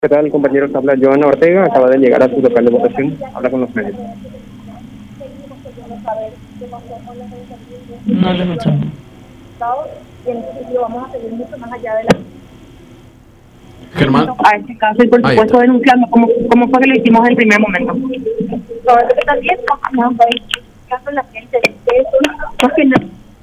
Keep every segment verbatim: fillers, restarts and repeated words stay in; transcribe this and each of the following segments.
¿Qué tal, compañero? Habla Joana Ortega, acaba de llegar a su local de votación. Habla con los medios. No lo escuchamos. Vamos a seguir mucho más allá de la... Germán. A este caso y por supuesto denunciando como, como fue que lo hicimos en el primer momento. Sobre lo que también no caso la gente de eso, que no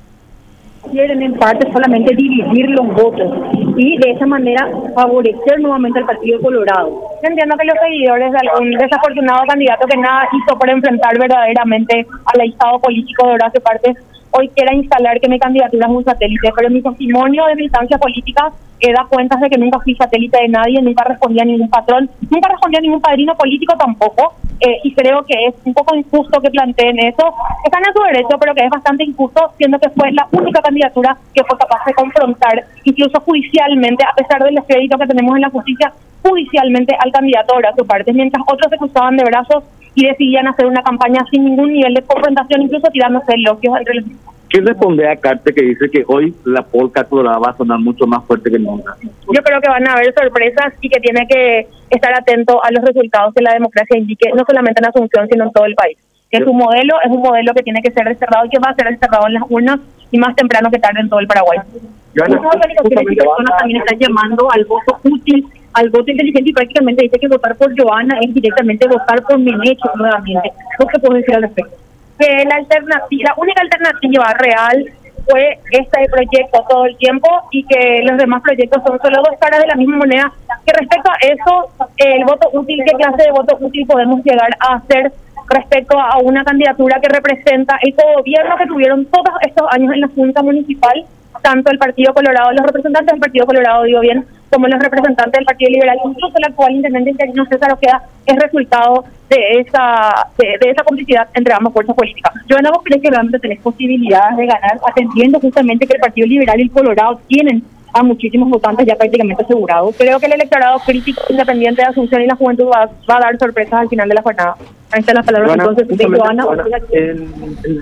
quieren en parte solamente dividir los votos y de esa manera favorecer nuevamente al Partido Colorado. Entiendo que los seguidores de algún desafortunado candidato que nada hizo para enfrentar verdaderamente al estado político de Horacio Cartes hoy quiera instalar que mi candidatura es un satélite, pero mi testimonio de militancia política eh, da cuenta de que nunca fui satélite de nadie, nunca respondía a ningún patrón, nunca respondía a ningún padrino político tampoco, eh, y creo que es un poco injusto que planteen eso. Están en su derecho, pero que es bastante injusto, siendo que fue la única candidatura que fue capaz de confrontar, incluso judicialmente, a pesar del descrédito que tenemos en la justicia, judicialmente al candidato Horacio Cartes, mientras otros se cruzaban de brazos y decidían hacer una campaña sin ningún nivel de confrontación, incluso tirándose elogios entre los mismos. ¿Qué responde a Cartes que dice que hoy la polca colorada va a sonar mucho más fuerte que nunca? Yo creo que van a haber sorpresas y que tiene que estar atento a los resultados que la democracia indique, no solamente en Asunción, sino en todo el país. Que su modelo es un modelo que tiene que ser desterrado y que va a ser desterrado en las urnas y más temprano que tarde en todo el Paraguay. Muchas organizaciones y personas también están llamando al voto útil, al voto inteligente, y prácticamente dice que votar por Joana es directamente votar por Menecho nuevamente. ¿Qué puedo decir al respecto? Que la alternativa, la única alternativa real fue este proyecto todo el tiempo y que los demás proyectos son solo dos caras de la misma moneda. Que respecto a eso, el voto útil, ¿qué clase de voto útil podemos llegar a hacer respecto a una candidatura que representa el gobierno que tuvieron todos estos años en la Junta Municipal, tanto el Partido Colorado, los representantes del Partido Colorado, digo bien, como los representantes del Partido Liberal, incluso el actual intendente interino César Ojeda, es resultado de esa de, de esa complicidad entre ambas fuerzas políticas. Joana, ¿vos crees que realmente tenés posibilidades de ganar, atendiendo justamente que el Partido Liberal y el Colorado tienen a muchísimos votantes ya prácticamente asegurados? Creo que el electorado crítico independiente de Asunción y la juventud va, va a dar sorpresas al final de la jornada. Ahí están las palabras Joana, entonces de Joana. Joana, el, el,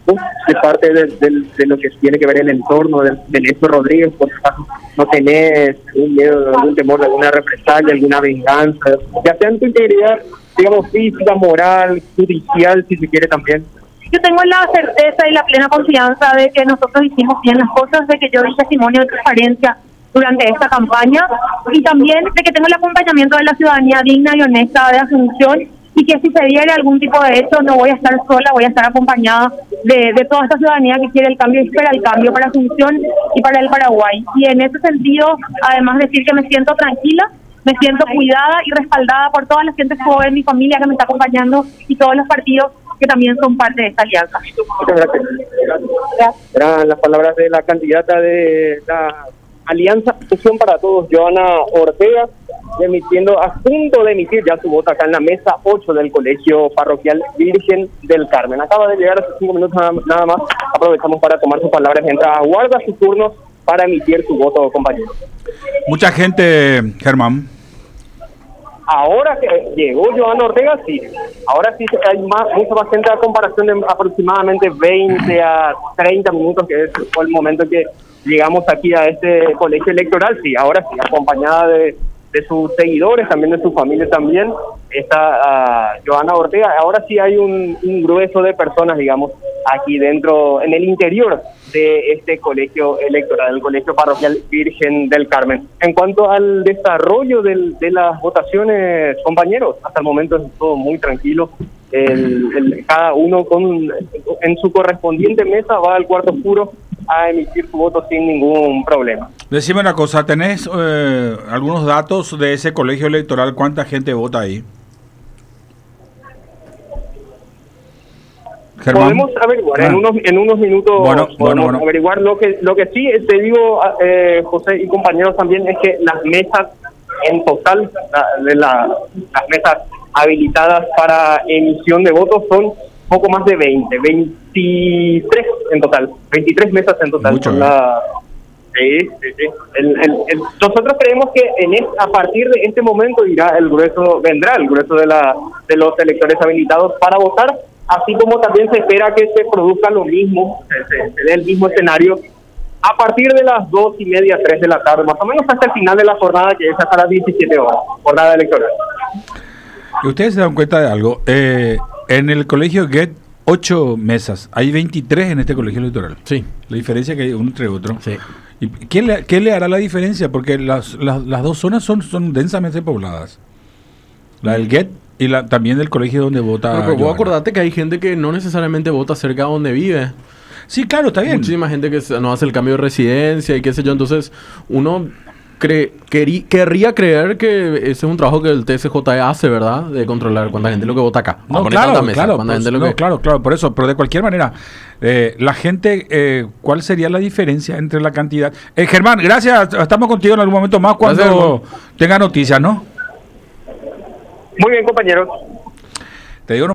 de parte de, de, de lo que tiene que ver el entorno de, de Néstor Rodríguez, por caso, no tenés un miedo, algún temor de alguna represalia, alguna venganza, ya sea en tu integridad, digamos, física, moral, judicial, si se quiere también. Yo tengo la certeza y la plena confianza de que nosotros hicimos bien las cosas, de que yo di testimonio de transparencia durante esta campaña y también de que tengo el acompañamiento de la ciudadanía digna y honesta de Asunción, y que si se diera algún tipo de hecho no voy a estar sola, voy a estar acompañada de, de toda esta ciudadanía que quiere el cambio y espera el cambio para Asunción y para el Paraguay. Y en ese sentido, además de decir que me siento tranquila, me siento cuidada y respaldada por toda la gente joven, mi familia que me está acompañando y todos los partidos que también son parte de esta alianza. Muchas gracias. Gracias. Eran las palabras de la candidata de la Alianza Asunción para Todos, Joana Ortega, emitiendo, a punto de emitir ya su voto acá en la mesa ocho del Colegio Parroquial Virgen del Carmen. Acaba de llegar hace cinco minutos nada más. Aprovechamos para tomar sus palabras mientras aguarda su turno para emitir su voto, compañero. Mucha gente, Germán. Ahora que llegó Joana Ortega, sí. Ahora sí hay más, mucha más gente a comparación de aproximadamente veinte a treinta minutos, que es el momento que llegamos aquí a este colegio electoral. Sí, ahora sí, acompañada de, de sus seguidores, también de su familia también, está uh, Joana Ortega. Ahora sí hay un, un grueso de personas, digamos, aquí dentro, en el interior de este colegio electoral, el Colegio Parroquial Virgen del Carmen. En cuanto al desarrollo del, de las votaciones, compañeros, hasta el momento es todo muy tranquilo. El, el, cada uno con en su correspondiente mesa va al cuarto oscuro a emitir su voto sin ningún problema. Decime una cosa, ¿tenés eh, algunos datos de ese colegio electoral? ¿Cuánta gente vota ahí? Germán. Podemos averiguar, ah. en unos en unos minutos bueno, podemos bueno, bueno. averiguar. Lo que lo que sí te digo, eh, José y compañeros, también es que las mesas en total, la, de la, las mesas habilitadas para emisión de votos son poco más de veinte, veintitrés en total, veintitrés mesas en total. Mucho, son la, sí, sí, sí. El, el, el, nosotros creemos que en es, a partir de este momento irá el grueso, vendrá el grueso de la de los electores habilitados para votar, así como también se espera que se produzca lo mismo, se, se, se dé el mismo escenario a partir de las dos y media, tres de la tarde, más o menos hasta el final de la jornada, que es hasta las diecisiete horas, jornada electoral. Y ustedes se dan cuenta de algo, eh, en el colegio Get, ocho mesas, hay veintitrés en este colegio electoral. Sí. La diferencia que hay uno entre otro. Sí. ¿Y qué le, qué le hará la diferencia? Porque las, las, las dos zonas son, son densamente pobladas. La del Get y la también del colegio donde vota. Pero, pero vos Johanna. acordate que hay gente que no necesariamente vota cerca de donde vive. Sí, claro, está bien. Muchísima gente que se- no hace el cambio de residencia y qué sé yo. Entonces, uno cree, querí- querría creer que ese es un trabajo que el T S J E hace, ¿verdad? De controlar cuánta gente es lo que vota acá. No, Poner claro, tanta mesa, claro, cuánta pues, gente es lo no, que- claro, claro, por eso, pero de cualquier manera, eh, la gente, eh, ¿cuál sería la diferencia entre la cantidad? Eh, Germán, gracias, estamos contigo en algún momento más cuando Gracias, tenga noticias, ¿no? Muy bien, compañeros. Te digo, no